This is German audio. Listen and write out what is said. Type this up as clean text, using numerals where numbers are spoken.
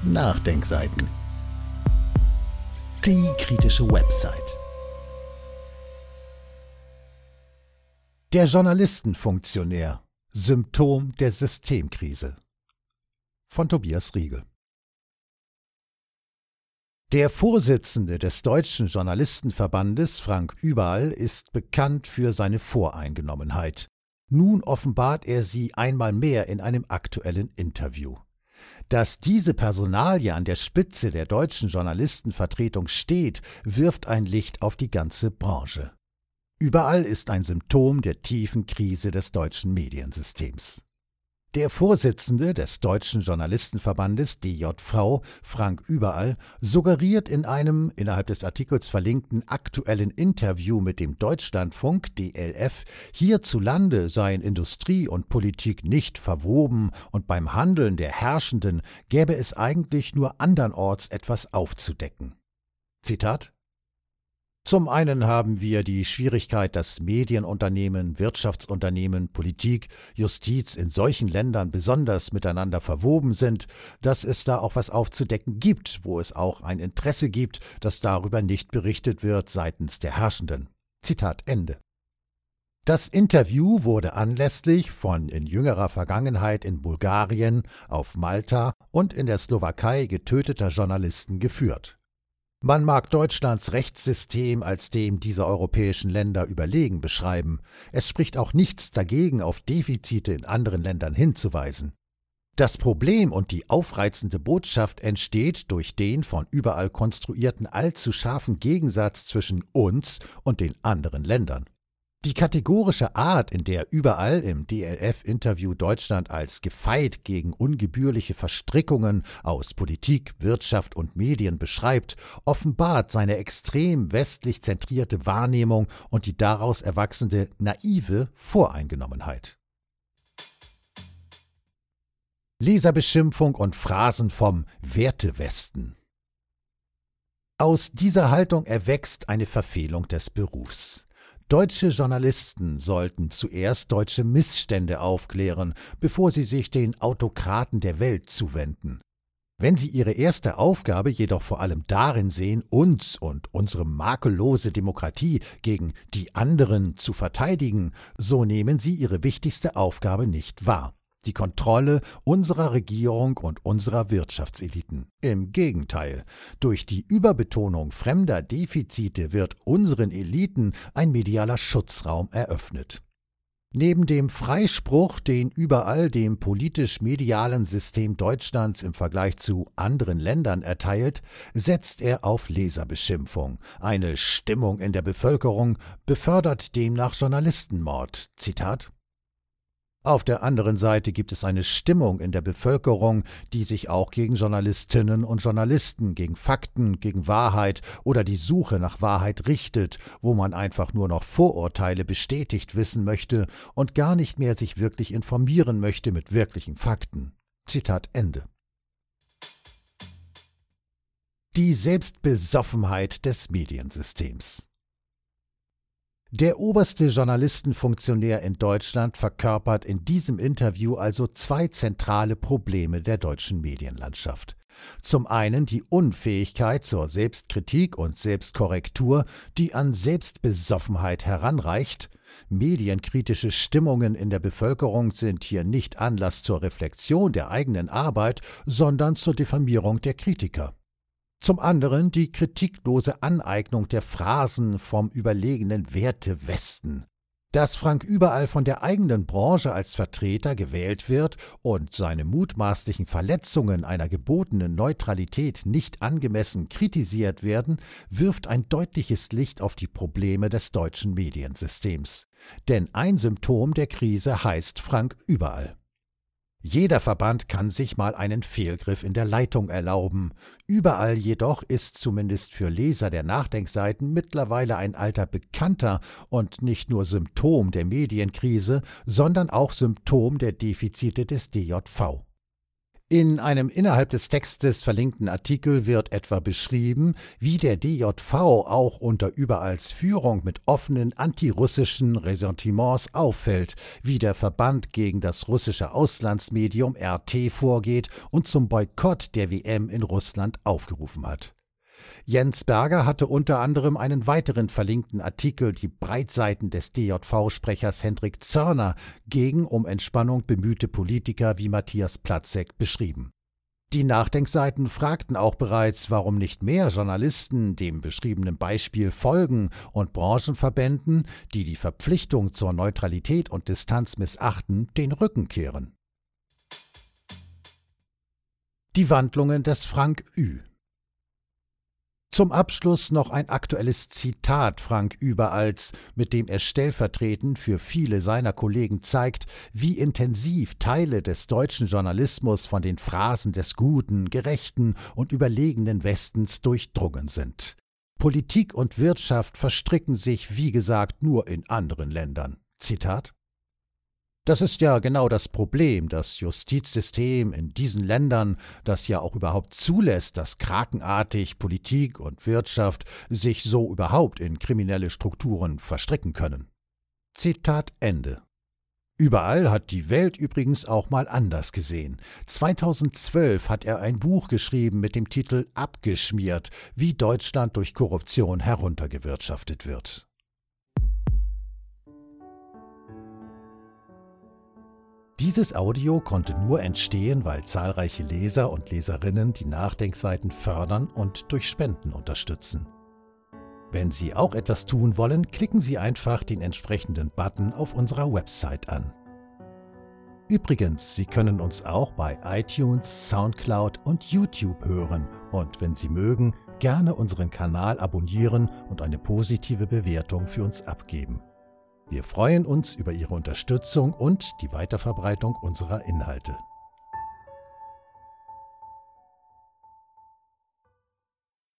Nachdenkseiten. Die kritische Website. Der Journalistenfunktionär. Symptom der Systemkrise. Von Tobias Riegel. Der Vorsitzende des Deutschen Journalistenverbandes, Frank Überall, ist bekannt für seine Voreingenommenheit. Nun offenbart er sie einmal mehr in einem aktuellen Interview. Dass diese Personalie an der Spitze der deutschen Journalistenvertretung steht, wirft ein Licht auf die ganze Branche. Überall ist ein Symptom der tiefen Krise des deutschen Mediensystems. Der Vorsitzende des Deutschen Journalistenverbandes DJV, Frank Überall, suggeriert in einem innerhalb des Artikels verlinkten aktuellen Interview mit dem Deutschlandfunk DLF, hierzulande seien Industrie und Politik nicht verwoben und beim Handeln der Herrschenden gäbe es eigentlich nur andernorts etwas aufzudecken. Zitat: Zum einen haben wir die Schwierigkeit, dass Medienunternehmen, Wirtschaftsunternehmen, Politik, Justiz in solchen Ländern besonders miteinander verwoben sind, dass es da auch was aufzudecken gibt, wo es auch ein Interesse gibt, dass darüber nicht berichtet wird seitens der Herrschenden. Zitat Ende. Das Interview wurde anlässlich von in jüngerer Vergangenheit in Bulgarien, auf Malta und in der Slowakei getöteter Journalisten geführt. Man mag Deutschlands Rechtssystem als dem dieser europäischen Länder überlegen beschreiben. Es spricht auch nichts dagegen, auf Defizite in anderen Ländern hinzuweisen. Das Problem und die aufreizende Botschaft entsteht durch den von Überall konstruierten allzu scharfen Gegensatz zwischen uns und den anderen Ländern. Die kategorische Art, in der Überall im DLF-Interview Deutschland als gefeit gegen ungebührliche Verstrickungen aus Politik, Wirtschaft und Medien beschreibt, offenbart seine extrem westlich zentrierte Wahrnehmung und die daraus erwachsende naive Voreingenommenheit. Leserbeschimpfung und Phrasen vom Wertewesten. Aus dieser Haltung erwächst eine Verfehlung des Berufs. Deutsche Journalisten sollten zuerst deutsche Missstände aufklären, bevor sie sich den Autokraten der Welt zuwenden. Wenn sie ihre erste Aufgabe jedoch vor allem darin sehen, uns und unsere makellose Demokratie gegen die anderen zu verteidigen, so nehmen sie ihre wichtigste Aufgabe nicht wahr: die Kontrolle unserer Regierung und unserer Wirtschaftseliten. Im Gegenteil, durch die Überbetonung fremder Defizite wird unseren Eliten ein medialer Schutzraum eröffnet. Neben dem Freispruch, den Überall dem politisch-medialen System Deutschlands im Vergleich zu anderen Ländern erteilt, setzt er auf Leserbeschimpfung. Eine Stimmung in der Bevölkerung befördert demnach Journalistenmord. Zitat: Auf der anderen Seite gibt es eine Stimmung in der Bevölkerung, die sich auch gegen Journalistinnen und Journalisten, gegen Fakten, gegen Wahrheit oder die Suche nach Wahrheit richtet, wo man einfach nur noch Vorurteile bestätigt wissen möchte und gar nicht mehr sich wirklich informieren möchte mit wirklichen Fakten. Zitat Ende. Die Selbstbesoffenheit des Mediensystems. Der oberste Journalistenfunktionär in Deutschland verkörpert in diesem Interview also zwei zentrale Probleme der deutschen Medienlandschaft. Zum einen die Unfähigkeit zur Selbstkritik und Selbstkorrektur, die an Selbstbesoffenheit heranreicht. Medienkritische Stimmungen in der Bevölkerung sind hier nicht Anlass zur Reflexion der eigenen Arbeit, sondern zur Diffamierung der Kritiker. Zum anderen die kritiklose Aneignung der Phrasen vom überlegenen Wertewesten. Dass Frank Überall von der eigenen Branche als Vertreter gewählt wird und seine mutmaßlichen Verletzungen einer gebotenen Neutralität nicht angemessen kritisiert werden, wirft ein deutliches Licht auf die Probleme des deutschen Mediensystems. Denn ein Symptom der Krise heißt Frank Überall. Jeder Verband kann sich mal einen Fehlgriff in der Leitung erlauben. Überall jedoch ist zumindest für Leser der Nachdenkseiten mittlerweile ein alter Bekannter und nicht nur Symptom der Medienkrise, sondern auch Symptom der Defizite des DJV. In einem innerhalb des Textes verlinkten Artikel wird etwa beschrieben, wie der DJV auch unter Überalls Führung mit offenen antirussischen Ressentiments auffällt, wie der Verband gegen das russische Auslandsmedium RT vorgeht und zum Boykott der WM in Russland aufgerufen hat. Jens Berger hatte unter anderem einen weiteren verlinkten Artikel die Breitseiten des DJV-Sprechers Hendrik Zörner gegen um Entspannung bemühte Politiker wie Matthias Platzek beschrieben. Die Nachdenkseiten fragten auch bereits, warum nicht mehr Journalisten dem beschriebenen Beispiel folgen und Branchenverbänden, die die Verpflichtung zur Neutralität und Distanz missachten, den Rücken kehren. Die Wandlungen des Frank Ü. Zum Abschluss noch ein aktuelles Zitat Frank Überalls, mit dem er stellvertretend für viele seiner Kollegen zeigt, wie intensiv Teile des deutschen Journalismus von den Phrasen des guten, gerechten und überlegenen Westens durchdrungen sind. Politik und Wirtschaft verstricken sich, wie gesagt, nur in anderen Ländern. Zitat: Das ist ja genau das Problem, das Justizsystem in diesen Ländern, das ja auch überhaupt zulässt, dass krakenartig Politik und Wirtschaft sich so überhaupt in kriminelle Strukturen verstricken können. Zitat Ende. Überall hat die Welt übrigens auch mal anders gesehen. 2012 hat er ein Buch geschrieben mit dem Titel »Abgeschmiert, wie Deutschland durch Korruption heruntergewirtschaftet wird«. Dieses Audio konnte nur entstehen, weil zahlreiche Leser und Leserinnen die Nachdenkseiten fördern und durch Spenden unterstützen. Wenn Sie auch etwas tun wollen, klicken Sie einfach den entsprechenden Button auf unserer Website an. Übrigens, Sie können uns auch bei iTunes, Soundcloud und YouTube hören und wenn Sie mögen, gerne unseren Kanal abonnieren und eine positive Bewertung für uns abgeben. Wir freuen uns über Ihre Unterstützung und die Weiterverbreitung unserer Inhalte.